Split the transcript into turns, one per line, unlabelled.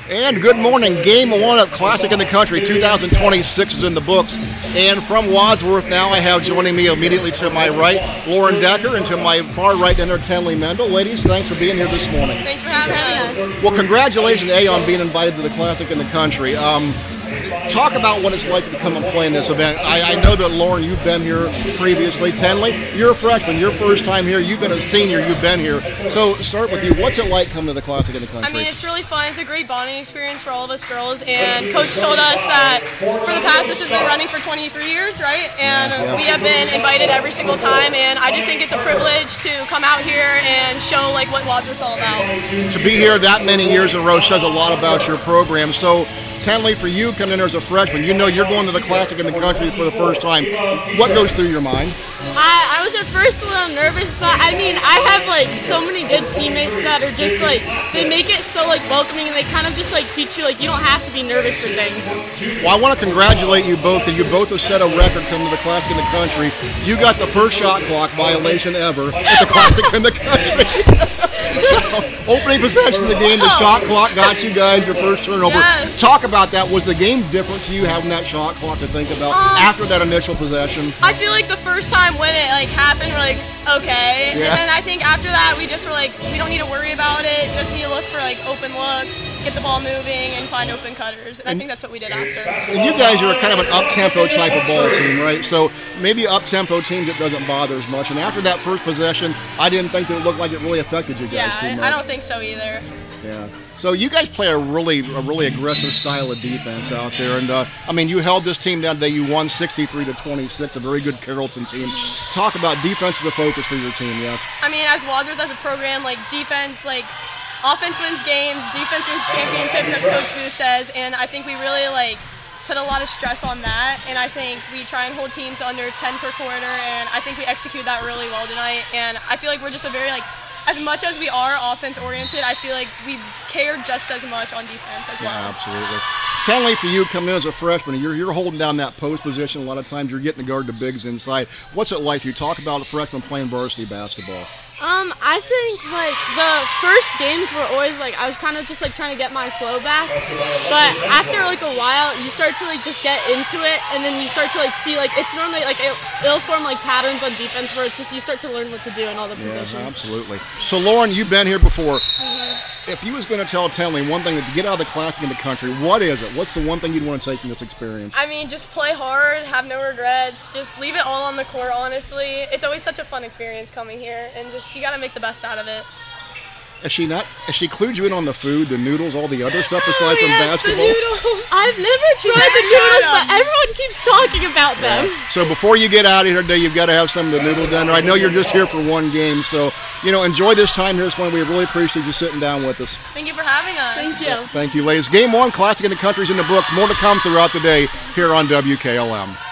And good morning. Game 1 of Classic in the Country 2026 is in the books. And from Wadsworth now I have joining me immediately to my right, Lauren Decker, and to my far right, Dinner Tenley Mendel. Ladies, thanks for being here this morning.
Thanks for having us.
Well, congratulations, on being invited to the Classic in the Country. Talk about what it's like to come and play in this event. I know that, Lauren, you've been here previously. Tenley, you're a freshman. Your first time here. You've been a senior. You've been here. So start with you. What's it like coming to the Classic in the Country?
I mean, it's really fun. It's a great bonding experience for all of us girls. And Coach told us that for the past, this has been running for 23 years, right? And we have been invited every single time. And I just think it's a privilege to come out here and show like what Wadsworth's all about.
To be here that many years in a row says a lot about your program. So, Tenley, for you coming in as a freshman, you know you're going to the Classic in the Country for the first time. What goes through your mind?
I was at first a little nervous, but I mean, I have like so many good teammates that are just like, they make it so like welcoming, and they kind of just like teach you like you don't have to be nervous for things.
Well, I want to congratulate you both, because you both have set a record coming to the Classic in the Country. You got the first shot clock violation ever at the Classic in the Country. So, opening possession of the game, the shot clock got you guys your first turnover.
Yes.
Talk about that. Was the game different to you having that shot clock to think about after that initial possession?
I feel like the first time when it like happened, we're like, okay.
Yeah.
And then I think after that, we just were like, we don't need to worry about it. Just need to look for like open looks, get the ball moving, and find open cutters. And I think that's what we did after.
And you guys are kind of an up-tempo type of ball team, right? So maybe up-tempo teams, it doesn't bother as much. And after that first possession, I didn't think that it looked like it really affected you guys too much.
I don't think so either.
Yeah. So you guys play a really aggressive style of defense out there, and I mean, you held this team down today. You won 63-26, a very good Carrollton team. Talk about defense as a focus for your team. Yes.
I mean, as Wadsworth as a program, like defense, like offense wins games, defense wins championships, as Coach Booth says, and I think we really like put a lot of stress on that, and I think we try and hold teams under 10 per quarter, and I think we execute that really well tonight. And I feel like we're just a very like, as much as we are offense-oriented, I feel like we care just as much on defense as well.
Yeah, absolutely. Tenley, for you coming in as a freshman, you're holding down that post position. A lot of times you're getting to guard the bigs inside. What's it like? You talk about a freshman playing varsity basketball.
I think like the first games were always like I was kind of just like trying to get my flow back, but after like a while you start to like just get into it, and then you start to like see like it's normally like it'll form like patterns on defense where it's just you start to learn what to do in all the positions.
Yeah, absolutely. So Lauren, you've been here before. If you was going to tell Tenley one thing to get out of the Classic in the Country, what is it? What's the one thing you'd want to take from this experience?
I mean, just play hard, have no regrets, just leave it all on the court, honestly. It's always such a fun experience coming here, and just you got to make the best out of it.
Has she clued you in on the food, the noodles, all the other stuff aside from basketball?
The noodles. I've never tried the noodles, but everyone keeps talking about them.
Yeah. So before you get out of here today, you've got to have some of the noodle dinner. I know you're just here for one game, so enjoy this time here this morning. We really appreciate you sitting down with us.
Thank you for having us.
Thank you.
Thank you, ladies. Game 1, Classic in the Country's in the books. More to come throughout the day here on WKLM.